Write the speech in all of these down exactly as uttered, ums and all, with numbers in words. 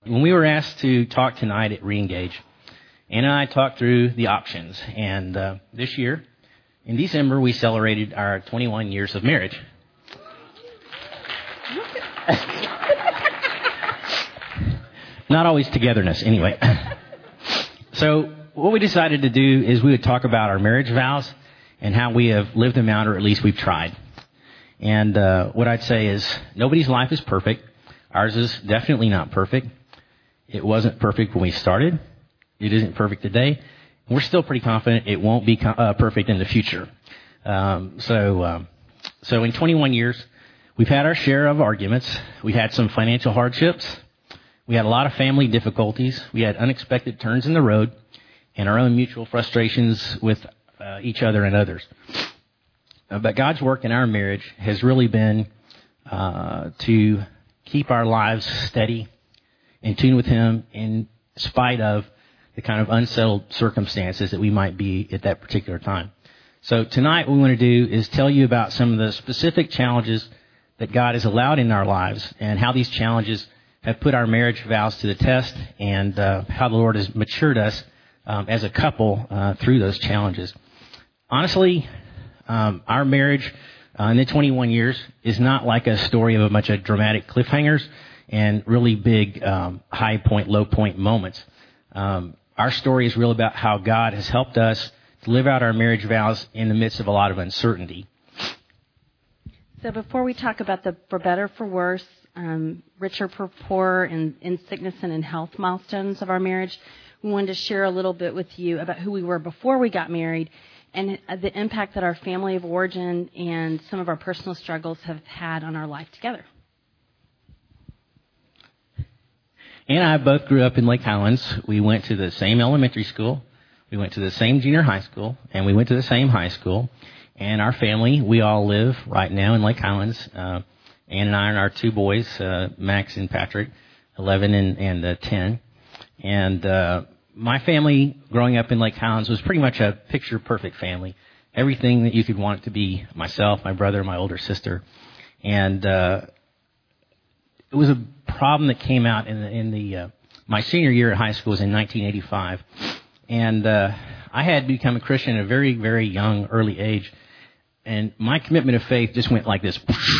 When we were asked to talk tonight at Reengage, Anna and I talked through the options, and uh, this year, in December, we celebrated our twenty-one years of marriage. Not always togetherness, anyway. So what we decided to do is we would talk about our marriage vows and how we have lived them out, or at least we've tried. And uh, what I'd say is nobody's life is perfect. Ours is definitely not perfect. It wasn't perfect when we started. It isn't perfect today. We're still pretty confident it won't be uh, perfect in the future. Um, so, um, so in twenty-one years, we've had our share of arguments. We had some financial hardships. We had a lot of family difficulties. We had unexpected turns in the road and our own mutual frustrations with uh, each other and others. Uh, but God's work in our marriage has really been uh, to keep our lives steady, in tune with Him, in spite of the kind of unsettled circumstances that we might be at that particular time. So tonight what we want to do is tell you about some of the specific challenges that God has allowed in our lives and how these challenges have put our marriage vows to the test, and uh, how the Lord has matured us um, as a couple uh, through those challenges. Honestly, um, our marriage uh, in the twenty-one years is not like a story of a bunch of dramatic cliffhangers and really big um, high point, low point moments. Um, our story is real about how God has helped us to live out our marriage vows in the midst of a lot of uncertainty. So before we talk about the for better, for worse, um, richer, for poorer, and in sickness and in health milestones of our marriage, we wanted to share a little bit with you about who we were before we got married and the impact that our family of origin and some of our personal struggles have had on our life together. Ann and I both grew up in Lake Highlands. We went to the same elementary school. We went to the same junior high school, and we went to the same high school. And our family, we all live right now in Lake Highlands. Uh, Ann and I and our two boys, uh, Max and Patrick, eleven and, and uh, ten. And uh, my family growing up in Lake Highlands was pretty much a picture-perfect family. Everything that you could want it to be, myself, my brother, my older sister. And uh, it was a problem that came out in the, in the uh, my senior year at high school was in nineteen eighty-five. And uh, I had become a Christian at a very, very young, early age. And my commitment of faith just went like this,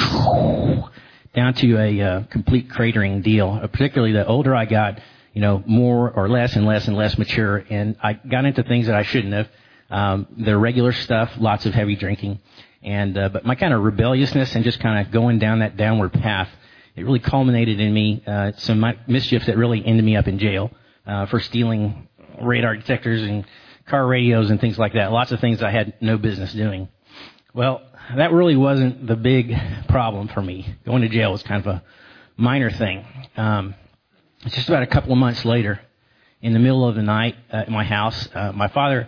down to a uh, complete cratering deal. Uh, particularly the older I got, you know, more or less and less and less mature. And I got into things that I shouldn't have. Um, the regular stuff, lots of heavy drinking. And uh, but my kind of rebelliousness and just kind of going down that downward path, it really culminated in me uh, some mischief that really ended me up in jail uh, for stealing radar detectors and car radios and things like that. Lots of things I had no business doing. Well, that really wasn't the big problem for me. Going to jail was kind of a minor thing. Um, it's just about a couple of months later, in the middle of the night uh, at my house, uh, my father,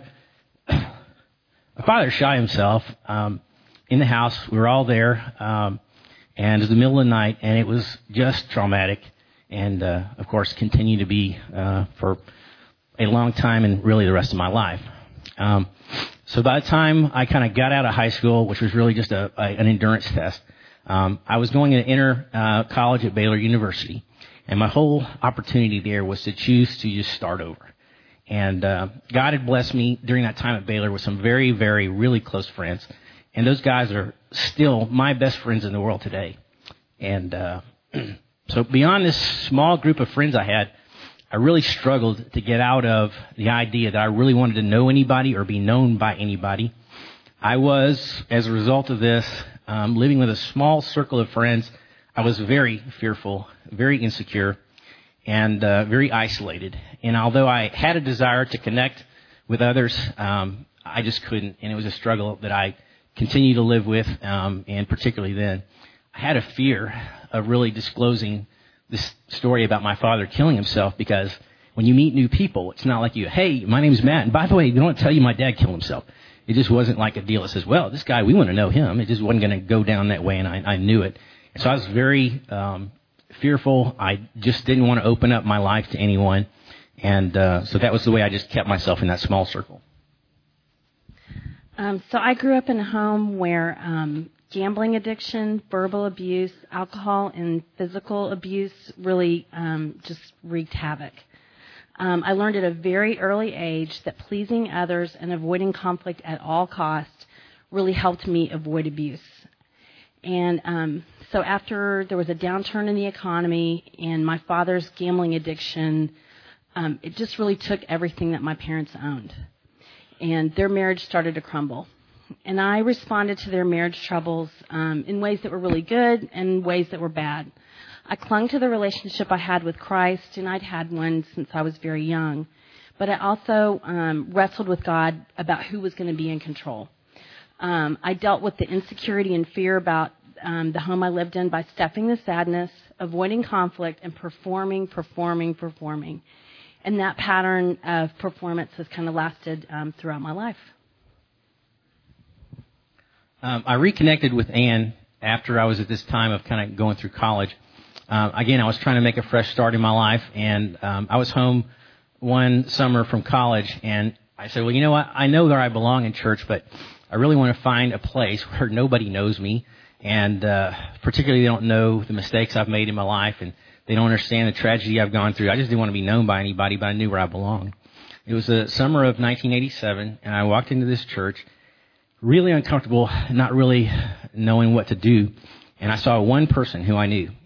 my father shot himself um, in the house. We were all there, um, and it was the middle of the night, and it was just traumatic, and uh, of course, continued to be uh, for a long time and really the rest of my life. Um, so by the time I kind of got out of high school, which was really just a, a an endurance test, um, I was going to enter uh, college at Baylor University, and my whole opportunity there was to choose to just start over. And uh, God had blessed me during that time at Baylor with some very, very, really close friends, and those guys are still my best friends in the world today. And uh, so beyond this small group of friends I had, I really struggled to get out of the idea that I really wanted to know anybody or be known by anybody. I was, as a result of this, um, living with a small circle of friends. I was very fearful, very insecure, and uh, very isolated. And although I had a desire to connect with others, um, I just couldn't. And it was a struggle that I continued to live with, um, and particularly then. I had a fear of really disclosing this story about my father killing himself, because when you meet new people, it's not like you, hey, my name's Matt, and by the way, they don't tell you my dad killed himself. It just wasn't like a deal that says, well, this guy, we want to know him. It just wasn't going to go down that way, and I, I knew it. And so I was very um, fearful. I just didn't want to open up my life to anyone, and uh, so that was the way I just kept myself in that small circle. Um, so I grew up in a home where um, gambling addiction, verbal abuse, alcohol, and physical abuse really um, just wreaked havoc. Um, I learned at a very early age that pleasing others and avoiding conflict at all costs really helped me avoid abuse. And um, so after there was a downturn in the economy and my father's gambling addiction, um, it just really took everything that my parents owned. And their marriage started to crumble. And I responded to their marriage troubles um, in ways that were really good and ways that were bad. I clung to the relationship I had with Christ, and I'd had one since I was very young. But I also um, wrestled with God about who was going to be in control. Um, I dealt with the insecurity and fear about um, the home I lived in by stuffing the sadness, avoiding conflict, and performing, performing, performing. And that pattern of performance has kind of lasted um, throughout my life. Um, I reconnected with Ann after I was at this time of kind of going through college. Um, again, I was trying to make a fresh start in my life, and um, I was home one summer from college, and I said, well, you know what? I know that I belong in church, but I really want to find a place where nobody knows me, and uh, particularly they don't know the mistakes I've made in my life, and they don't understand the tragedy I've gone through. I just didn't want to be known by anybody, but I knew where I belonged. It was the summer of nineteen eighty-seven, and I walked into this church, really uncomfortable, not really knowing what to do, and I saw one person who I knew.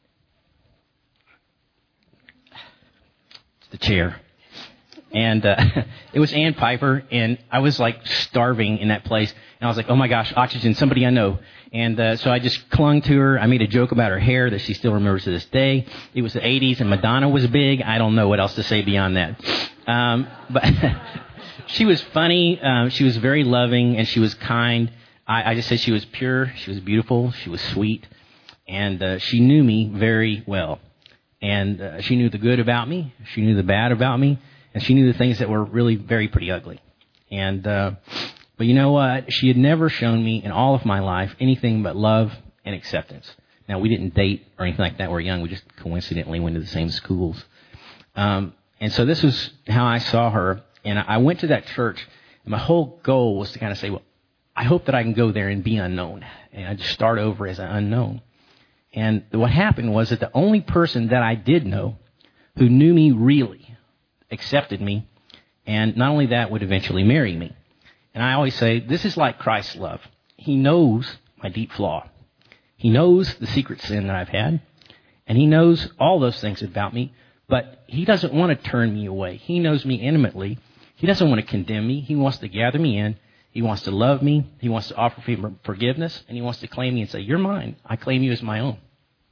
The chair. And uh, it was Ann Piper, and I was like starving in that place. And I was like, oh my gosh, oxygen, somebody I know. And uh, so I just clung to her. I made a joke about her hair that she still remembers to this day. It was the eighties, and Madonna was big. I don't know what else to say beyond that. Um, but she was funny. Um, she was very loving, and she was kind. I, I just said she was pure. She was beautiful. She was sweet. And uh, she knew me very well. And uh, she knew the good about me, she knew the bad about me, and she knew the things that were really very pretty ugly. And uh, but you know what? She had never shown me in all of my life anything but love and acceptance. Now, we didn't date or anything like that. We were young. We just coincidentally went to the same schools. Um, and so this was how I saw her. And I went to that church, and my whole goal was to kind of say, well, I hope that I can go there and be unknown. And I just start over as an unknown. And what happened was that the only person that I did know who knew me really accepted me, and not only that, would eventually marry me. And I always say, this is like Christ's love. He knows my deep flaw. He knows the secret sin that I've had, and he knows all those things about me, but he doesn't want to turn me away. He knows me intimately. He doesn't want to condemn me. He wants to gather me in. He wants to love me. He wants to offer me forgiveness, and he wants to claim me and say, you're mine. I claim you as my own.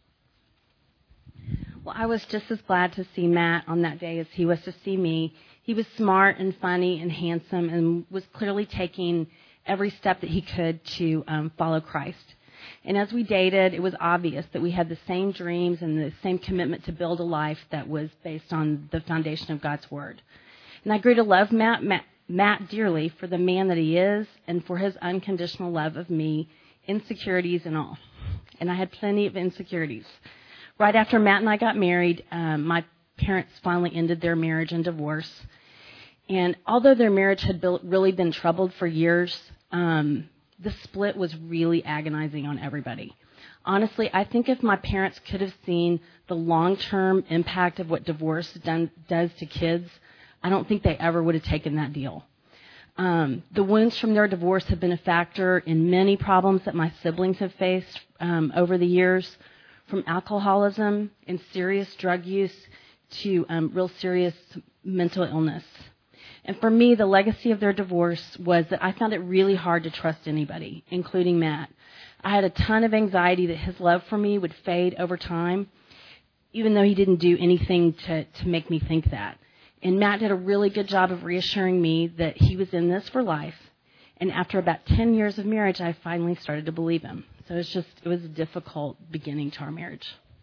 Well, I was just as glad to see Matt on that day as he was to see me. He was smart and funny and handsome and was clearly taking every step that he could to um, follow Christ. And as we dated, it was obvious that we had the same dreams and the same commitment to build a life that was based on the foundation of God's Word. And I grew to love Matt, Matt Matt dearly for the man that he is and for his unconditional love of me, insecurities and all. And I had plenty of insecurities. Right after Matt and I got married, um, my parents finally ended their marriage and divorce. And although their marriage had built, really been troubled for years, um, the split was really agonizing on everybody. Honestly, I think if my parents could have seen the long-term impact of what divorce done, does to kids, I don't think they ever would have taken that deal. Um, the wounds from their divorce have been a factor in many problems that my siblings have faced um, over the years, from alcoholism and serious drug use to um, real serious mental illness. And for me, the legacy of their divorce was that I found it really hard to trust anybody, including Matt. I had a ton of anxiety that his love for me would fade over time, even though he didn't do anything to, to make me think that. And Matt did a really good job of reassuring me that he was in this for life. And after about ten years of marriage, I finally started to believe him. So it was just, it was a difficult beginning to our marriage.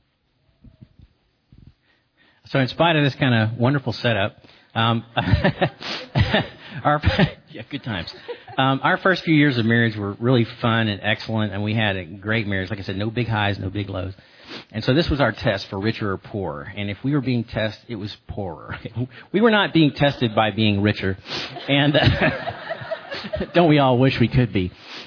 So in spite of this kind of wonderful setup, um, our yeah, good times. Um, our first few years of marriage were really fun and excellent, and we had a great marriage. Like I said, no big highs, no big lows. And so this was our test for richer or poorer. And if we were being tested, it was poorer. We were not being tested by being richer. And uh, don't we all wish we could be?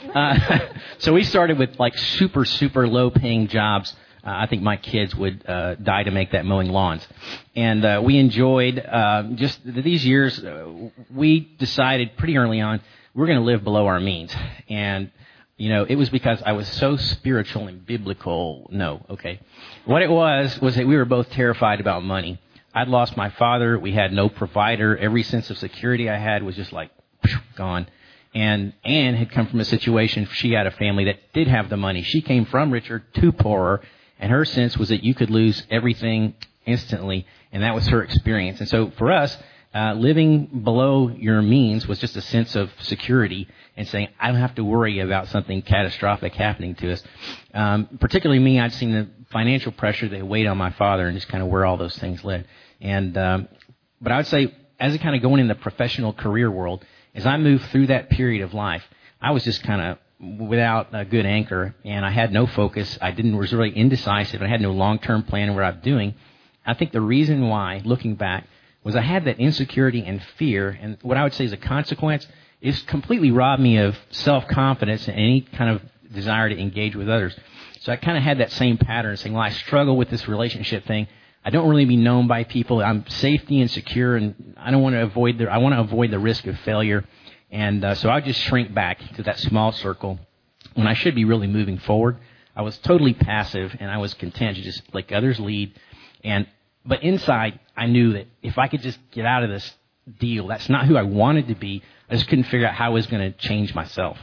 uh, so we started with like super, super low paying jobs. Uh, I think my kids would uh, die to make that mowing lawns. And uh, we enjoyed uh, just these years. Uh, we decided pretty early on we're going to live below our means. And, you know, it was because I was so spiritual and biblical. No, okay. What it was was that we were both terrified about money. I'd lost my father. We had no provider. Every sense of security I had was just like gone. And Anne had come from a situation, she had a family that did have the money. She came from richer to poorer, and her sense was that you could lose everything instantly, and that was her experience. And so for us, uh, living below your means was just a sense of security and saying, I don't have to worry about something catastrophic happening to us. Um, particularly me, I'd seen the financial pressure that weighed on my father and just kind of where all those things led. And um, but I would say, as I kind of going in the professional career world, as I moved through that period of life, I was just kind of without a good anchor, and I had no focus. I didn't was really indecisive. I had no long-term plan of what I was doing. I think the reason why, looking back, was I had that insecurity and fear, and what I would say is a consequence is completely robbed me of self-confidence and any kind of desire to engage with others. So I kind of had that same pattern, saying, well, I struggle with this relationship thing. I don't really be known by people. I'm safety and secure, and I don't want to avoid the. I want to avoid the risk of failure. And uh, so I just shrink back to that small circle when I should be really moving forward. I was totally passive, and I was content to just let others lead. And but inside, I knew that if I could just get out of this deal, that's not who I wanted to be. I just couldn't figure out how I was going to change myself.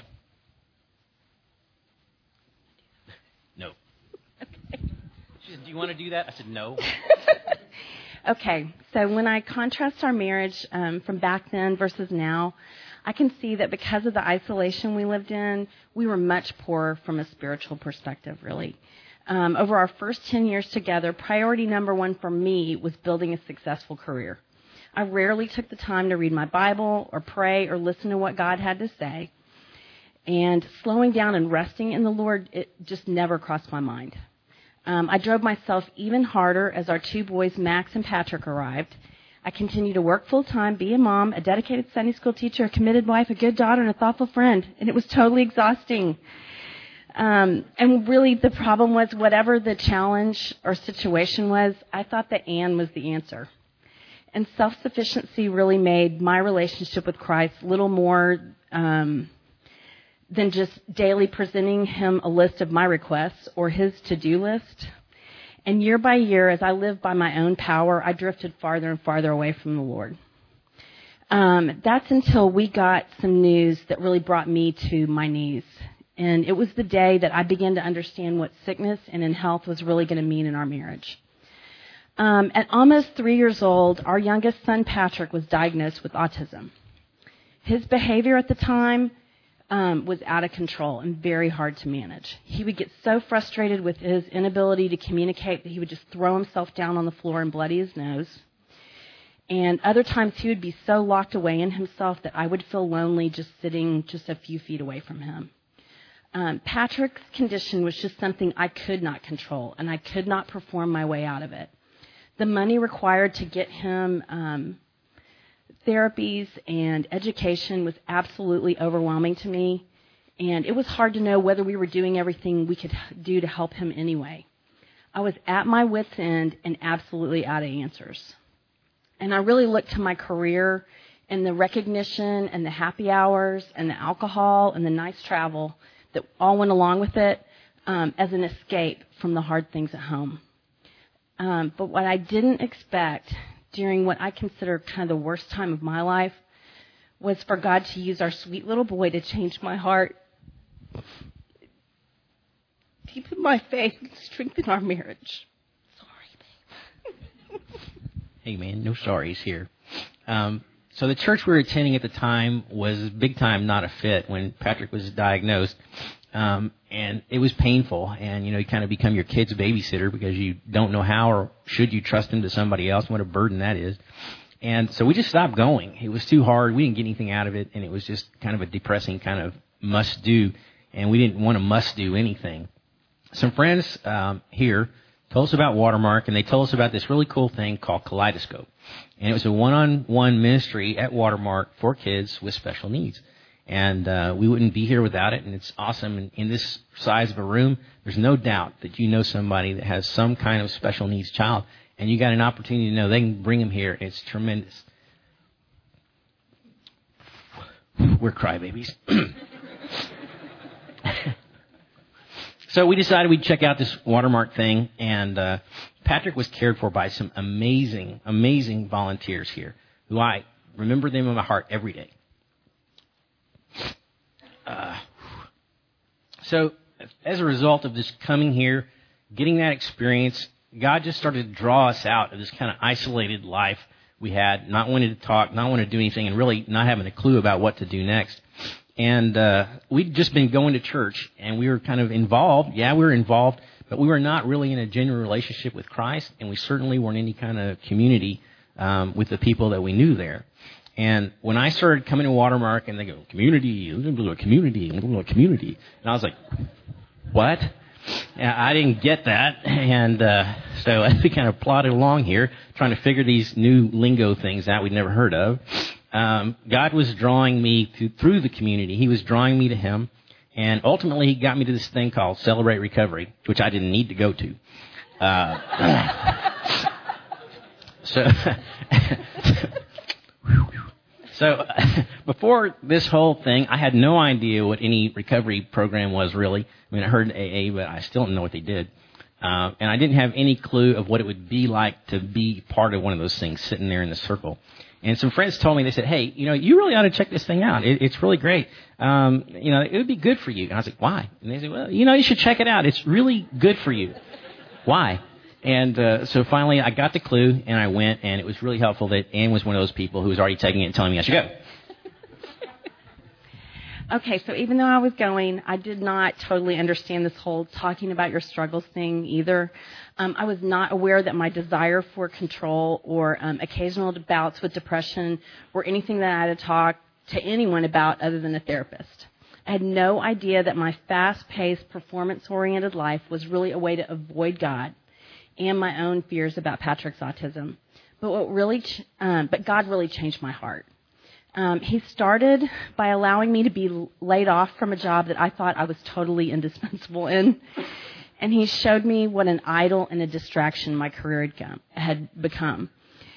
No. Okay. She said, do you want to do that? I said, no. Okay. So when I contrast our marriage um, from back then versus now, I can see that because of the isolation we lived in, we were much poorer from a spiritual perspective, really. Um, over our first ten years together, priority number one for me was building a successful career. I rarely took the time to read my Bible or pray or listen to what God had to say. And slowing down and resting in the Lord, it just never crossed my mind. Um, I drove myself even harder as our two boys, Max and Patrick, arrived. I continued to work full-time, be a mom, a dedicated Sunday school teacher, a committed wife, a good daughter, and a thoughtful friend. And it was totally exhausting. Um, and really the problem was whatever the challenge or situation was, I thought that Anne was the answer. And self-sufficiency really made my relationship with Christ little more um, than just daily presenting him a list of my requests or his to-do list. And year by year, as I lived by my own power, I drifted farther and farther away from the Lord. Um, that's until we got some news that really brought me to my knees. And it was the day that I began to understand what sickness and in health was really going to mean in our marriage. Um, at almost three years old, our youngest son, Patrick, was diagnosed with autism. His behavior at the time Um, was out of control and very hard to manage. He would get so frustrated with his inability to communicate that he would just throw himself down on the floor and bloody his nose. And other times he would be so locked away in himself that I would feel lonely just sitting just a few feet away from him. Um, Patrick's condition was just something I could not control, and I could not perform my way out of it. The money required to get him um, therapies and education was absolutely overwhelming to me, and it was hard to know whether we were doing everything we could do to help him anyway. I was at my wit's end and absolutely out of answers. And I really looked to my career and the recognition and the happy hours and the alcohol and the nice travel that all went along with it um, as an escape from the hard things at home. Um, but what I didn't expect during what I consider kind of the worst time of my life was for God to use our sweet little boy to change my heart, deepen my faith, and strengthen our marriage. Sorry, babe. Hey, man, no sorries here. Um, so the church we were attending at the time was big time not a fit when Patrick was diagnosed. Um, and it was painful, and, you know, you kind of become your kid's babysitter because you don't know how or should you trust him to somebody else, what a burden that is. And so we just stopped going. It was too hard. We didn't get anything out of it, and it was just kind of a depressing kind of must-do, and we didn't want to must-do anything. Some friends um, here told us about Watermark, and they told us about this really cool thing called Kaleidoscope. And it was a one-on-one ministry at Watermark for kids with special needs. And uh, we wouldn't be here without it, and it's awesome. And in this size of a room, there's no doubt that you know somebody that has some kind of special needs child, and you got an opportunity to know they can bring them here. It's tremendous. We're crybabies. So we decided we'd check out this Watermark thing, and uh, Patrick was cared for by some amazing, amazing volunteers here, who I remember them in my heart every day. Uh, so as a result of this coming here, getting that experience, God just started to draw us out of this kind of isolated life we had, not wanting to talk, not wanting to do anything, and really not having a clue about what to do next. And uh, we'd just been going to church, and we were kind of involved. Yeah, we were involved, but we were not really in a genuine relationship with Christ, and we certainly weren't in any kind of community um, with the people that we knew there. And when I started coming to Watermark, and they go, community, community, community, and I was like, what? And I didn't get that, and uh, so I kind of plodded along here, trying to figure these new lingo things out we'd never heard of. Um, God was drawing me to, through the community. He was drawing me to Him, and ultimately He got me to this thing called Celebrate Recovery, which I didn't need to go to. Uh, so... So before this whole thing, I had no idea what any recovery program was really. I mean, I heard A A, but I still didn't know what they did. Uh, and I didn't have any clue of what it would be like to be part of one of those things, sitting there in the circle. And some friends told me, they said, hey, you know, you really ought to check this thing out. It, it's really great. Um, you know, it would be good for you. And I was like, why? And they said, well, you know, you should check it out. It's really good for you. Why? And uh, so finally I got the clue, and I went, and it was really helpful that Ann was one of those people who was already taking it and telling me I should go. Okay, so even though I was going, I did not totally understand this whole talking about your struggles thing either. Um, I was not aware that my desire for control or um, occasional bouts with depression were anything that I had to talk to anyone about other than a therapist. I had no idea that my fast-paced, performance-oriented life was really a way to avoid God and my own fears about Patrick's autism. But what really, ch- um, but God really changed my heart. Um, he started by allowing me to be laid off from a job that I thought I was totally indispensable in. And he showed me what an idol and a distraction my career had, come, had become.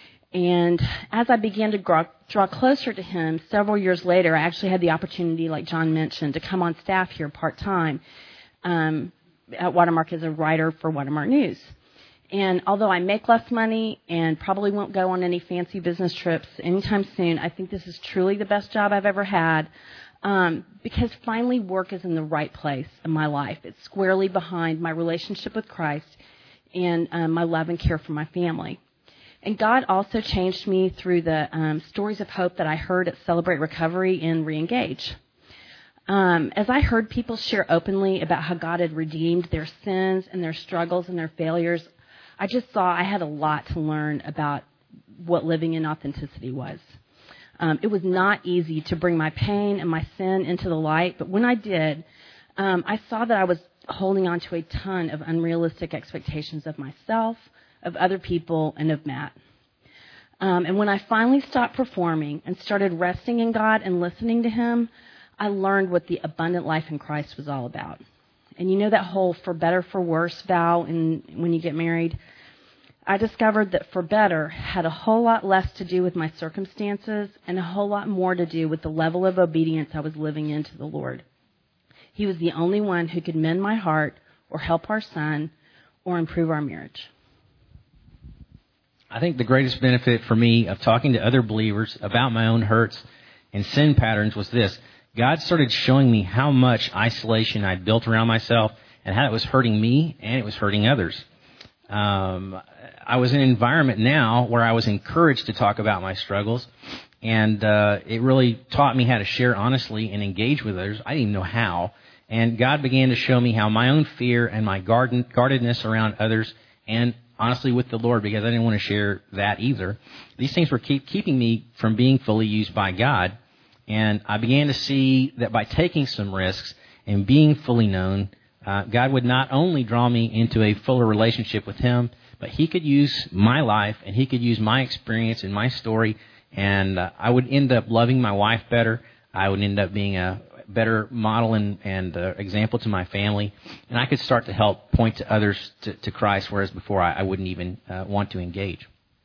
And as I began to draw, draw closer to him, several years later, I actually had the opportunity, like John mentioned, to come on staff here part-time um, at Watermark as a writer for Watermark News. And although I make less money and probably won't go on any fancy business trips anytime soon, I think this is truly the best job I've ever had um, because finally work is in the right place in my life. It's squarely behind my relationship with Christ and um, my love and care for my family. And God also changed me through the um, stories of hope that I heard at Celebrate Recovery and Reengage. Um, as I heard people share openly about how God had redeemed their sins and their struggles and their failures, I just saw I had a lot to learn about what living in authenticity was. Um, it was not easy to bring my pain and my sin into the light, but when I did, um, I saw that I was holding on to a ton of unrealistic expectations of myself, of other people, and of Matt. Um, and when I finally stopped performing and started resting in God and listening to Him, I learned what the abundant life in Christ was all about. And you know that whole for better, for worse vow in, when you get married? I discovered that for better had a whole lot less to do with my circumstances and a whole lot more to do with the level of obedience I was living into the Lord. He was the only one who could mend my heart or help our son or improve our marriage. I think the greatest benefit for me of talking to other believers about my own hurts and sin patterns was this. God started showing me how much isolation I'd built around myself and how it was hurting me and it was hurting others. Um, I was in an environment now where I was encouraged to talk about my struggles, and uh, it really taught me how to share honestly and engage with others. I didn't even know how. And God began to show me how my own fear and my guard- guardedness around others and honestly with the Lord, because I didn't want to share that either, these things were keep, keeping me from being fully used by God. And I began to see that by taking some risks and being fully known, uh, God would not only draw me into a fuller relationship with Him, but He could use my life and He could use my experience and my story, and uh, I would end up loving my wife better. I would end up being a better model and, and uh, example to my family, and I could start to help point to others to, to Christ, whereas before I, I wouldn't even uh, want to engage.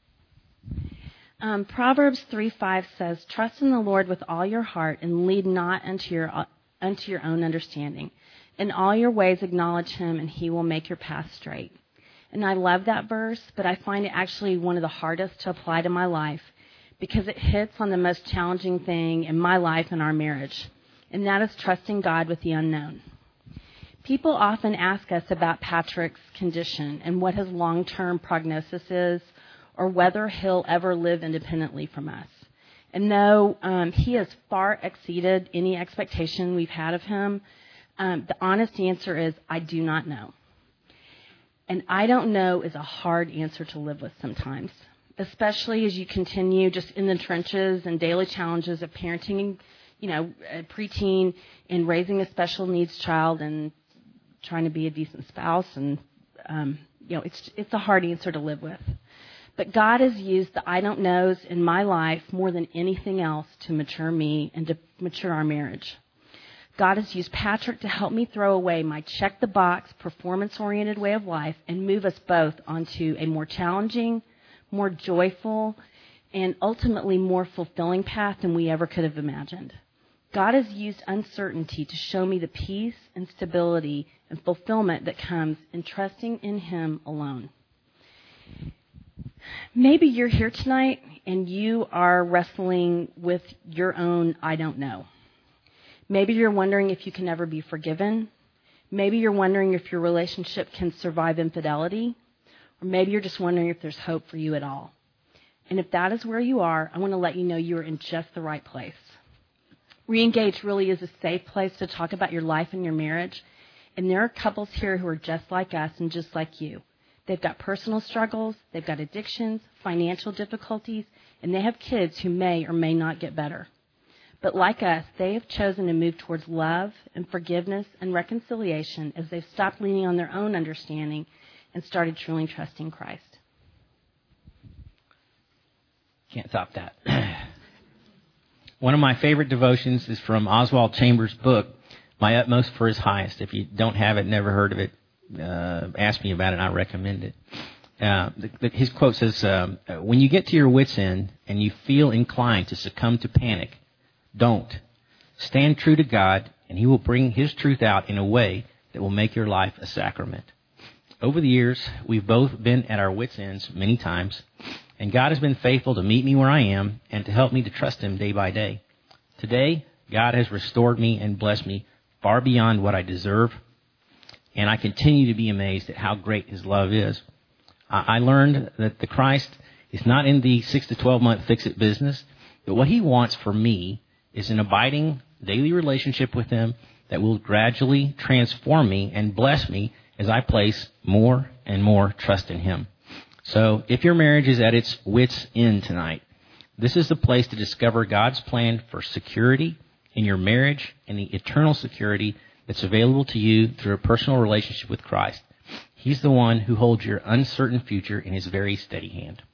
Um, Proverbs three five says, "Trust in the Lord with all your heart and lead not unto your, unto your own understanding. In all your ways acknowledge him, and he will make your path straight." And I love that verse, but I find it actually one of the hardest to apply to my life because it hits on the most challenging thing in my life and our marriage, and that is trusting God with the unknown. People often ask us about Patrick's condition and what his long-term prognosis is, or whether he'll ever live independently from us. And though um, he has far exceeded any expectation we've had of him, um, the honest answer is, I do not know. And I don't know is a hard answer to live with sometimes, especially as you continue just in the trenches and daily challenges of parenting, you know, a preteen and raising a special needs child and trying to be a decent spouse. And, um, you know, it's it's a hard answer to live with. But God has used the I don't knows in my life more than anything else to mature me and to mature our marriage. God has used Patrick to help me throw away my check-the-box, performance-oriented way of life and move us both onto a more challenging, more joyful, and ultimately more fulfilling path than we ever could have imagined. God has used uncertainty to show me the peace and stability and fulfillment that comes in trusting in him alone. Maybe you're here tonight and you are wrestling with your own I don't know. Maybe you're wondering if you can ever be forgiven. Maybe you're wondering if your relationship can survive infidelity. Or maybe you're just wondering if there's hope for you at all. And if that is where you are, I want to let you know you are in just the right place. Reengage really is a safe place to talk about your life and your marriage. And there are couples here who are just like us and just like you. They've got personal struggles, they've got addictions, financial difficulties, and they have kids who may or may not get better. But like us, they have chosen to move towards love and forgiveness and reconciliation as they've stopped leaning on their own understanding and started truly trusting Christ. Can't top that. One of my favorite devotions is from Oswald Chambers' book, My Utmost for His Highest. If you don't have it, never heard of it, uh, ask me about it, and I recommend it. Uh, the, the, his quote says, um, when you get to your wit's end and you feel inclined to succumb to panic, don't. Stand true to God, and he will bring his truth out in a way that will make your life a sacrament. Over the years, we've both been at our wits' ends many times, and God has been faithful to meet me where I am and to help me to trust him day by day. Today, God has restored me and blessed me far beyond what I deserve, and I continue to be amazed at how great his love is. I learned that the Christ is not in the six to twelve month fix-it business, but what he wants for me is an abiding daily relationship with him that will gradually transform me and bless me as I place more and more trust in him. So if your marriage is at its wit's end tonight, this is the place to discover God's plan for security in your marriage and the eternal security that's available to you through a personal relationship with Christ. He's the one who holds your uncertain future in his very steady hand.